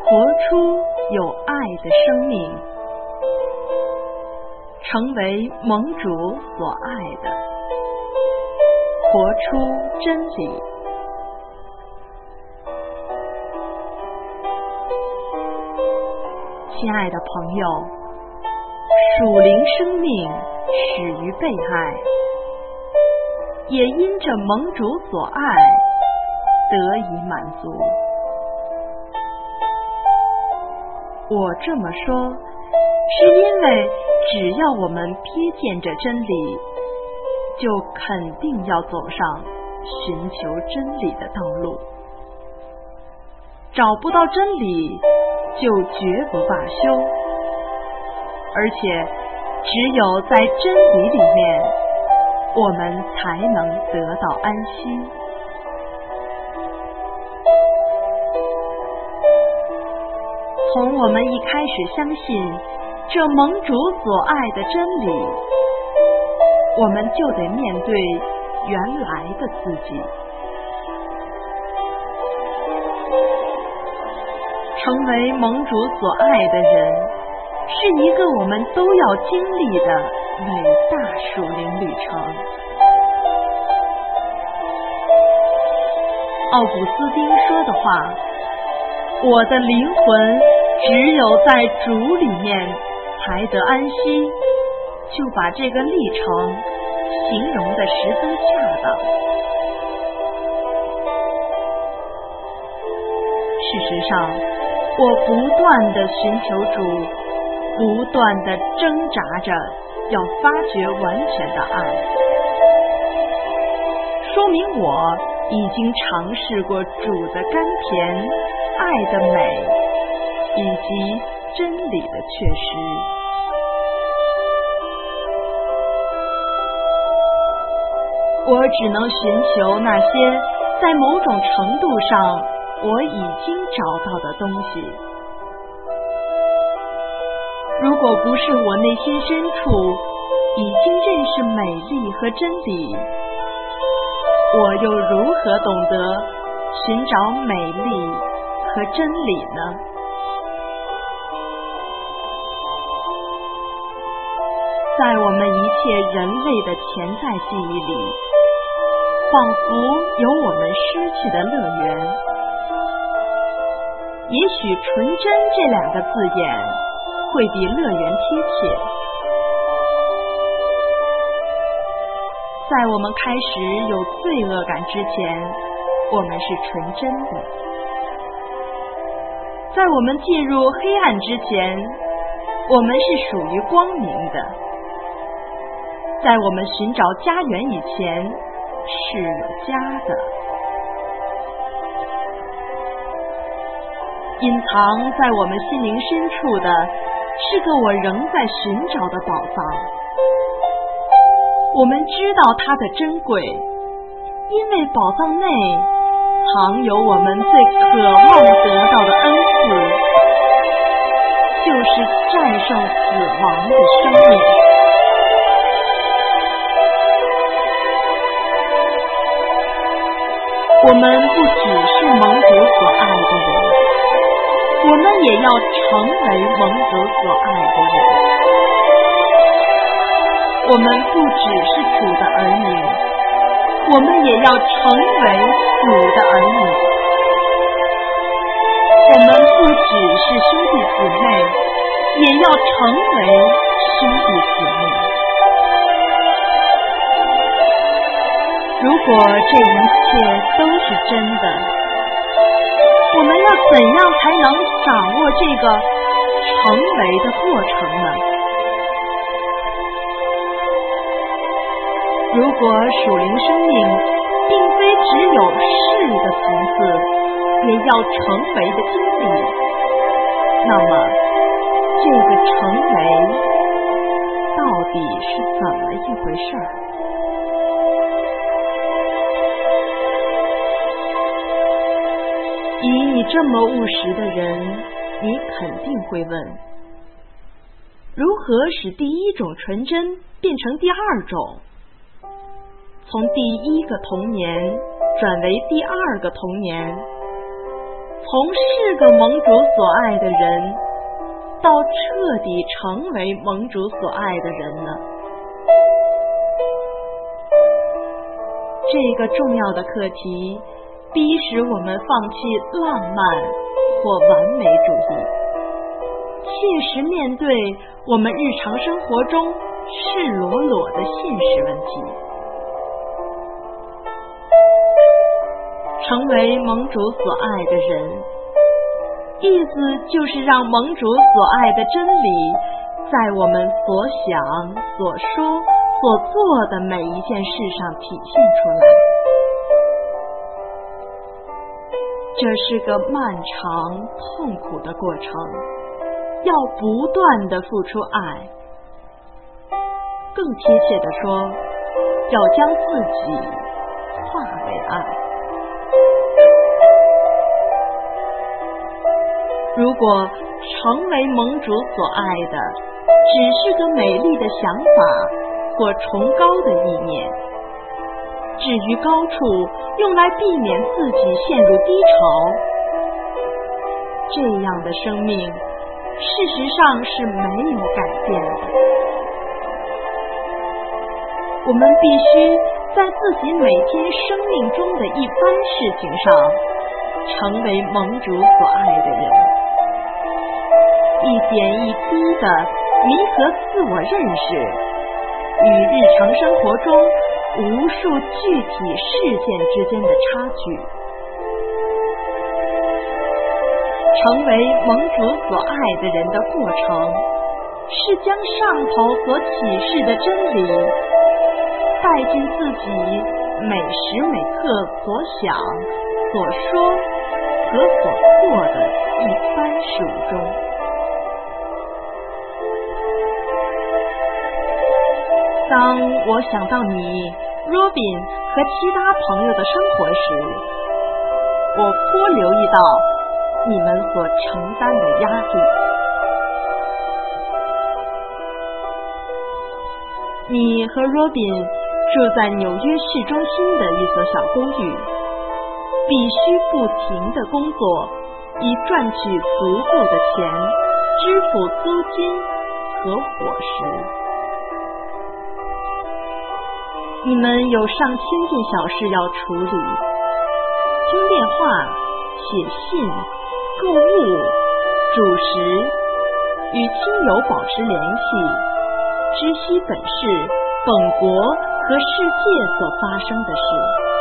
活出有爱的生命，成为盟主所爱的，活出真理。亲爱的朋友，属灵生命始于被爱，也因着盟主所爱得以满足。我这么说，是因为只要我们瞥见着真理，就肯定要走上寻求真理的道路。找不到真理，就绝不罢休，而且只有在真理里面，我们才能得到安息。从我们一开始相信这盟主所爱的真理，我们就得面对原来的自己。成为盟主所爱的人，是一个我们都要经历的伟大属灵旅程。奥古斯丁说的话，我的灵魂只有在主里面才得安息，就把这个历程形容得十分恰当。事实上，我不断地寻求主，不断地挣扎着要发掘完全的爱，说明我已经尝试过主的甘甜、爱的美以及真理的确实。我只能寻求那些在某种程度上我已经找到的东西。如果不是我内心深处已经认识美丽和真理，我又如何懂得寻找美丽和真理呢？在我们一切人类的潜在记忆里，仿佛有我们失去的乐园。也许纯真这两个字眼会比乐园贴切。在我们开始有罪恶感之前，我们是纯真的；在我们进入黑暗之前，我们是属于光明的；在我们寻找家园以前，是有家的。隐藏在我们心灵深处的是个我仍在寻找的宝藏。我们知道它的珍贵，因为宝藏内藏有我们最渴望得到的恩赐，就是战胜死亡的生命。我们不只是盟主所爱的人，我们也要成为盟主所爱的人。我们不只是主的儿女，我们也要成为主的儿女。我们不只是兄弟姊妹，也要成为兄弟姊妹。如果这一切都是真的，我们要怎样才能掌握这个成为的过程呢？如果属灵生命并非只有是的层次，也要成为的经历，那么这个成为到底是怎么一回事儿？以你这么务实的人，你肯定会问，如何使第一种纯真变成第二种，从第一个童年转为第二个童年， 从是个盟主所爱的人，到彻底成为盟主所爱的人呢？这个重要的课题逼使我们放弃浪漫或完美主义，切实面对我们日常生活中赤裸裸的现实问题。成为盟主所爱的人，意思就是让盟主所爱的真理在我们所想、所说、所做的每一件事上体现出来。这是个漫长痛苦的过程，要不断地付出爱，更贴切地说，要将自己化为爱。如果成为盟主所爱的只是个美丽的想法或崇高的意念，至于高处用来避免自己陷入低潮，这样的生命事实上是没有改变的。我们必须在自己每天生命中的一般事情上成为盟主所爱的人，一点一滴地弥合自我认识与日常生活中无数具体事件之间的差距。成为盟主所爱的人的过程，是将上头所启示的真理带进自己每时每刻所想、所说和所做的一般事物中。当我想到你、Robin 和其他朋友的生活时，我颇留意到你们所承担的压力。你和 Robin 住在纽约市中心的一所小公寓，必须不停地工作，以赚取足够的钱支付租金和伙食。你们有上千件小事要处理，听电话、写信、购物、煮食，与亲友保持联系，知悉本市、本国和世界所发生的事。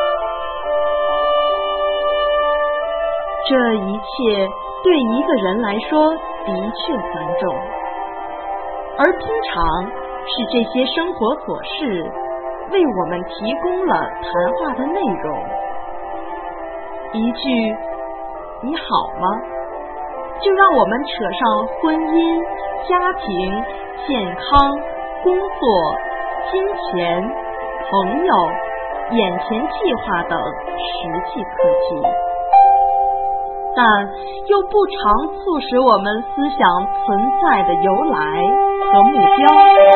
这一切对一个人来说的确繁重，而平常是这些生活琐事为我们提供了谈话的内容。一句你好吗，就让我们扯上婚姻、家庭、健康、工作、金钱、朋友、眼前计划等实际课题，但又不常促使我们思想存在的由来和目标。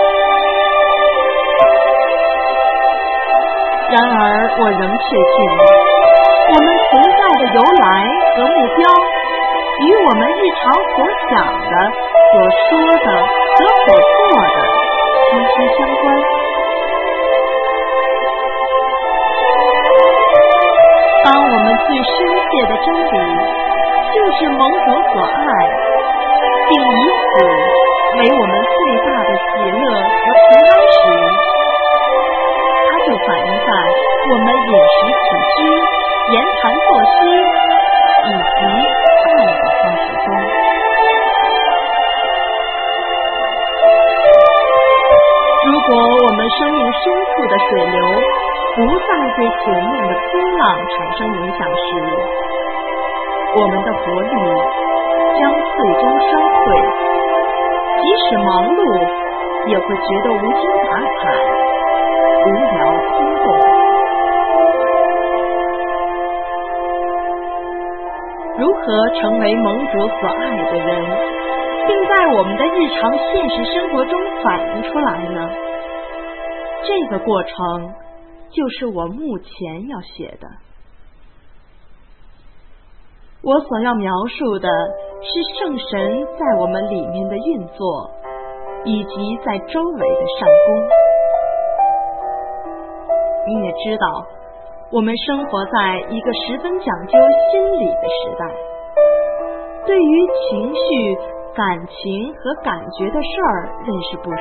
然而我仍确信，我们存在的由来和目标与我们日常所想的、所说的和所做的息息相关。当我们最深切的真理就是盟主所爱，并以此为我们最大的喜乐和平安时，它就反映在我们饮食起居、言谈作息以及爱的方式中。如果我们生命深处的水流不再对九面的波浪产生影响时，我们的活力将最终衰退，即使忙碌，也会觉得无精打采、无聊空洞。如何成为盟主所爱的人，并在我们的日常现实生活中反映出来呢？这个过程就是我目前要写的。 我所要描述的是圣神在我们里面的运作，以及在周围的善功。你也知道，我们生活在一个十分讲究心理的时代，对于情绪、感情和感觉的事儿认识不少，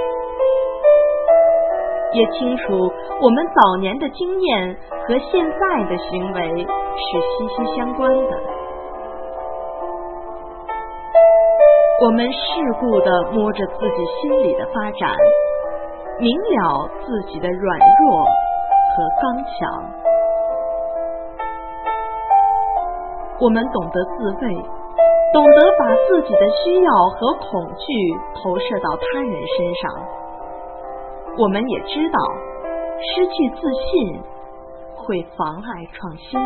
也清楚我们早年的经验和现在的行为是息息相关的。我们世故地摸着自己心里的发展，明了自己的软弱和刚强。我们懂得自卫，懂得把自己的需要和恐惧投射到他人身上。我们也知道，失去自信会妨碍创新。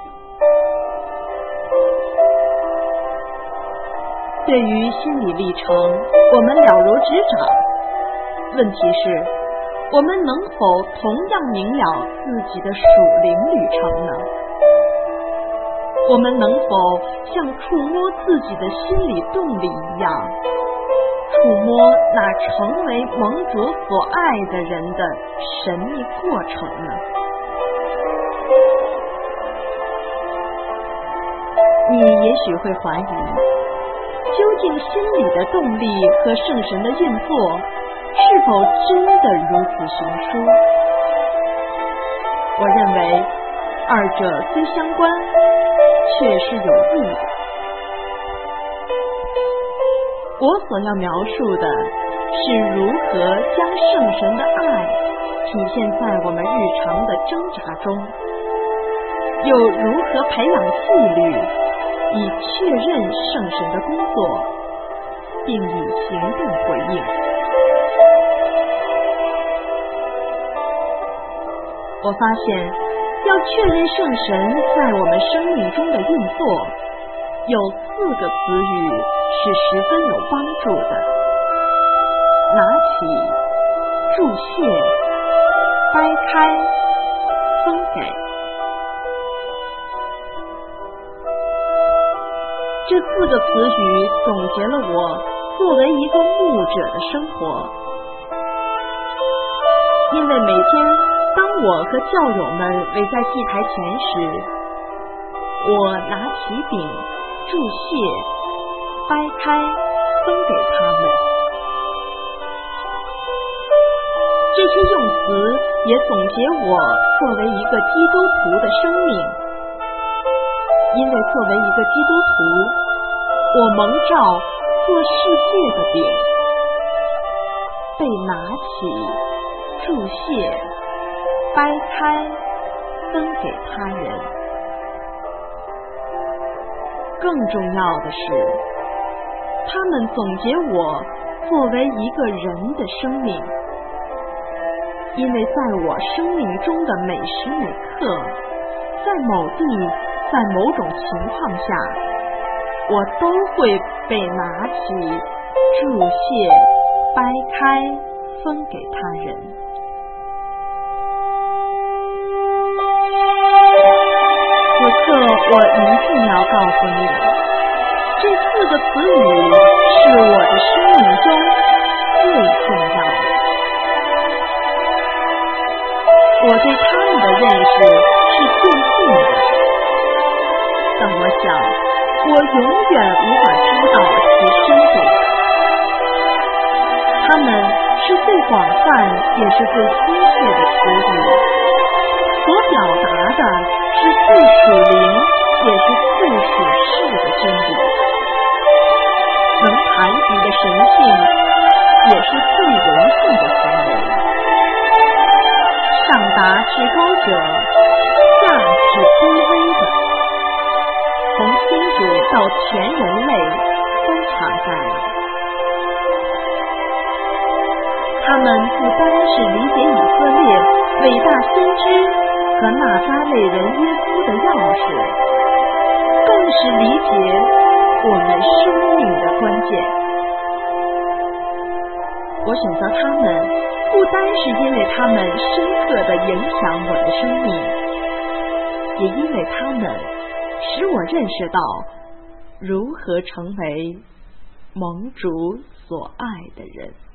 对于心理历程，我们了如指掌。问题是，我们能否同样明了自己的属灵旅程呢？我们能否像触摸自己的心理动力一样，触摸那成为蒙主所爱的人的神秘过程呢？你也许会怀疑，究竟心理的动力和圣神的运作是否真的如此悬殊？我认为二者虽相关，却是有异的。我所要描述的是如何将圣神的爱体现在我们日常的挣扎中，又如何培养纪律，以确认圣神的工作，并以行动回应。我发现，要确认圣神在我们生命中的运作，有4个词语是十分有帮助的：拿起、注谢、掰开、分给。这4个词语总结了我作为一个牧者的生活。因为每天当我和教友们围在祭台前时，我拿起饼注谢、掰开分给他们。这些用词也总结我作为一个基督徒的生命。因为作为一个基督徒，我蒙召做世界的饼，被拿起、注谢、掰开分给他人。更重要的是，他们总结我作为一个人的生命。因为在我生命中的每时每刻，在某地，在某种情况下，我都会被拿起、注谢、掰开分给他人。此刻我一定要告诉你，这4个词语是我的生命中最重要的。我对他们的认识是渐进的，但我想我永远无法知道其深度。他们是最广泛也是最亲切的词语，所表达的是最属灵也是最属世的真理。能谈及的神性也是最荣幸的行为。上达至高者，下至卑微的，从天主到全人类都常在了。他们不单是理解以色列伟大先知和纳扎勒人耶稣的钥匙，更是理解我们生命的关键。我选择他们，不单是因为他们深刻地影响我的生命，也因为他们使我认识到如何成为盟主所爱的人。